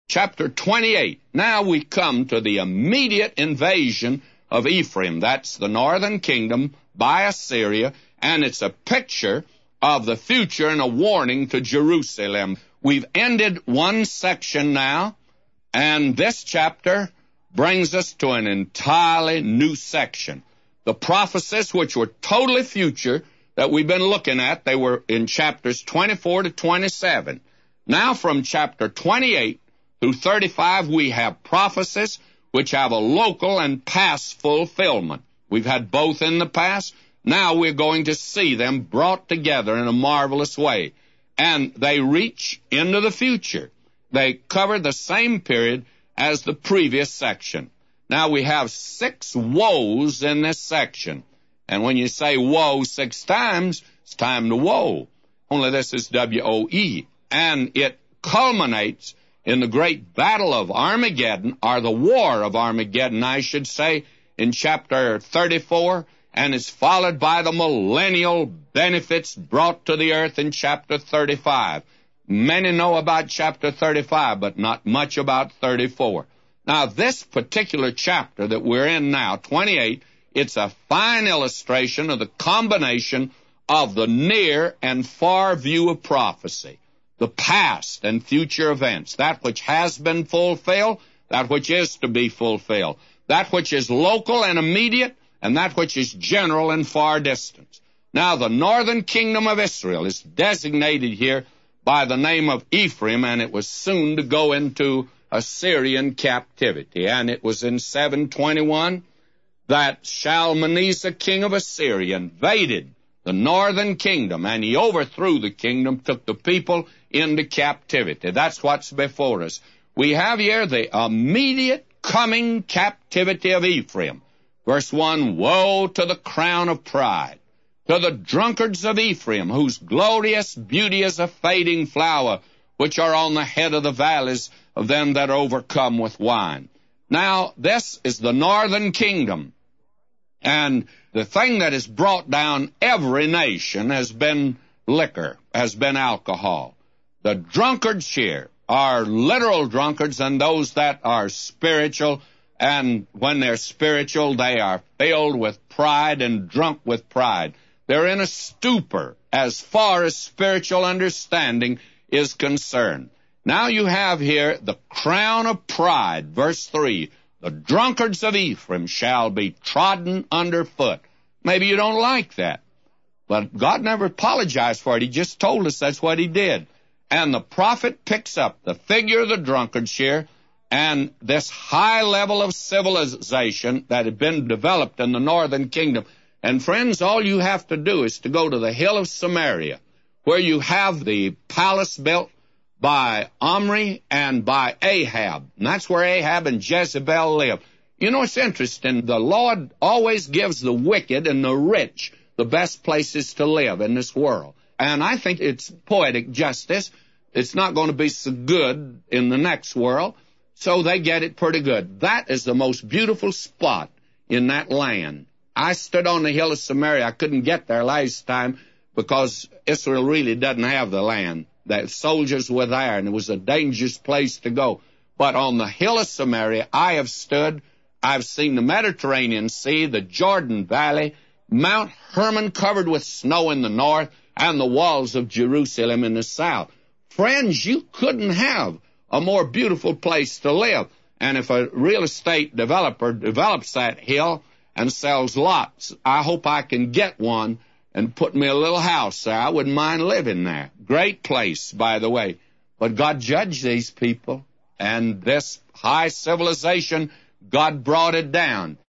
chapter 28. Now we come to the immediate invasion of Ephraim. That's the northern kingdom by Assyria, and it's a picture of the future and a warning to Jerusalem. We've ended one section now, and this chapter brings us to an entirely new section. The prophecies, which were totally future, that we've been looking at, they were in chapters 24 to 27. Now from chapter 28 through 35, we have prophecies which have a local and past fulfillment. We've had both in the past. Now we're going to see them brought together in a marvelous way. And they reach into the future. They cover the same period as the previous section. Now we have 6 woes in this section. And when you say woe 6 times, it's time to woe. Only this is W-O-E. And it culminates in the great battle of Armageddon, or the war of Armageddon, I should say, in chapter 34, and is followed by the millennial benefits brought to the earth in chapter 35. Many know about chapter 35, but not much about 34. Now, this particular chapter that we're in now, 28, it's a fine illustration of the combination of the near and far view of prophecy, the past and future events, that which has been fulfilled, that which is to be fulfilled, that which is local and immediate, and that which is general and far distance. Now, the northern kingdom of Israel is designated here by the name of Ephraim, and it was soon to go into Assyrian captivity. And it was in 721 that Shalmaneser, king of Assyria, invaded the northern kingdom, and he overthrew the kingdom, took the people into captivity. That's what's before us. We have here the immediate coming captivity of Ephraim. Verse 1, woe to the crown of pride, to the drunkards of Ephraim, whose glorious beauty is a fading flower, which are on the head of the valleys of them that are overcome with wine. Now, this is the northern kingdom, and the thing that has brought down every nation has been liquor, has been alcohol. The drunkards here are literal drunkards and those that are spiritual, and when they're spiritual, they are filled with pride and drunk with pride. They're in a stupor as far as spiritual understanding is concerned. Now you have here the crown of pride, verse 3. The drunkards of Ephraim shall be trodden underfoot. Maybe you don't like that, but God never apologized for it. He just told us that's what he did. And the prophet picks up the figure of the drunkards here, and this high level of civilization that had been developed in the northern kingdom. And friends, all you have to do is to go to the hill of Samaria, where you have the palace built by Omri and by Ahab. And that's where Ahab and Jezebel live. You know, it's interesting. The Lord always gives the wicked and the rich the best places to live in this world. And I think it's poetic justice. It's not going to be so good in the next world, so they get it pretty good. That is the most beautiful spot in that land. I stood on the hill of Samaria. I couldn't get there last time because Israel really doesn't have the land. The soldiers were there, and it was a dangerous place to go. But on the hill of Samaria, I have stood. I've seen the Mediterranean Sea, the Jordan Valley, Mount Hermon covered with snow in the north, and the walls of Jerusalem in the south. Friends, you couldn't have a more beautiful place to live. And if a real estate developer develops that hill and sells lots, I hope I can get one and put me a little house there. I wouldn't mind living there. Great place, by the way. But God judged these people, and this high civilization, God brought it down.